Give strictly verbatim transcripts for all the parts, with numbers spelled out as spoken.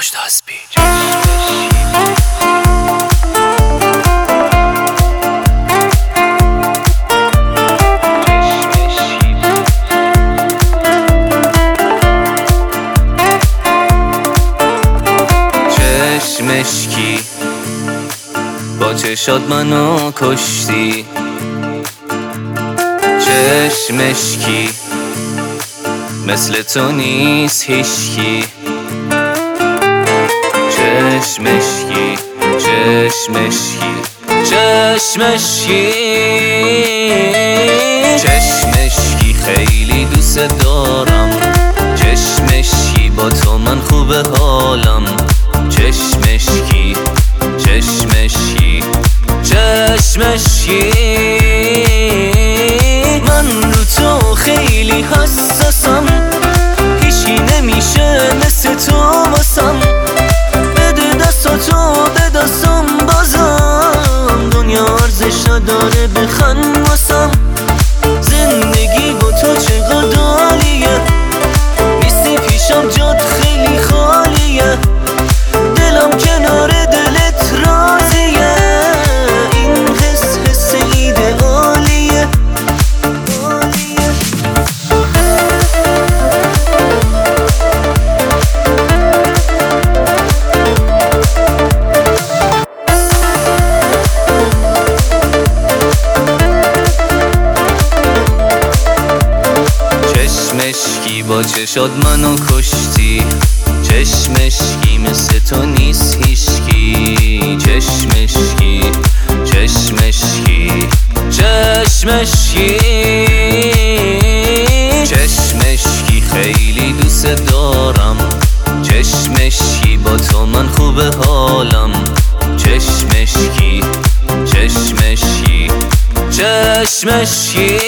پشت هستی. مشکی با چشات منو کشتی، چشمشکی مثل تو نیست هیشکی، چشمشکی چشمشکی چشمشکی چشمشکی خیلی دوست دارم، چشمشکی با تو من خوب حالم، چشمشکی چشمشکی چشمشکی من رو تو خیلی حساسم، هیچی نمیشه مثل تو واسم، بده دستاتو به دستم بازم، دنیا ارزش نداره بخند واسم، زندگی با تو چقدر عالیه، نیستی پیشم جات خیلی خالیه، دلم کنار دلت راضیه، این حس حس ایدئالیه. چشمشکی با چشات منو کشتی، چشمشکی مثل تو نیست هیشکی، چشمشکی چشمشکی چشمشکی چشمشکی خیلی دوست دارم، چشمشکی با تو من خوب حالم، چشمشکی چشمشکی چشمشکی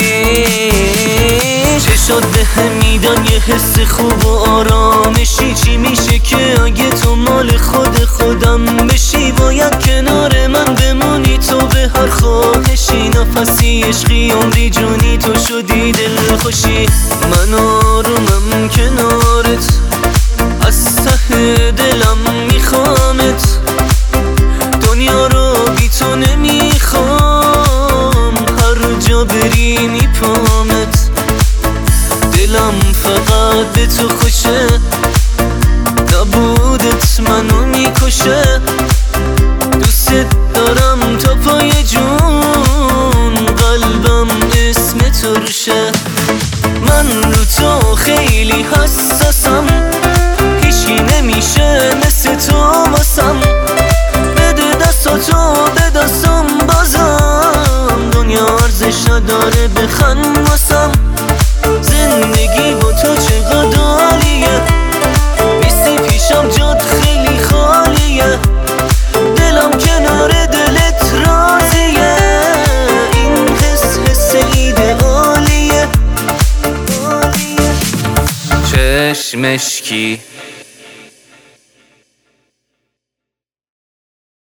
چشات به هم میدن یه حس خوب و آرامشی، چی میشه که اگه تو مال خود خودم بشی، باید کنار من بمونی تو به هر خواهشی، نفسی عشقی عمری جونی تو شدی دل خوشی، من آرومم کنارت از ته دلم میخوامت، دنیا رو بی تو نمیخوام، هر جا بری میپامت، دلم فقط به تو خوشه، نبودت منو میکشه، دوست دارم تا پای جون، قلبم اسم تو روشه، من رو تو خیلی حساسم، هیچی نمیشه مثل تو واسم، بده دستاتو به دستم بازم، دنیا ارزش نداره بخند واسم، زندگی با تو چقدر عالیه، نیستی پیشم جات خیلی خالیه، دلم کنار دلت راضیه، این حس حس ایدئالیه. چشمشکی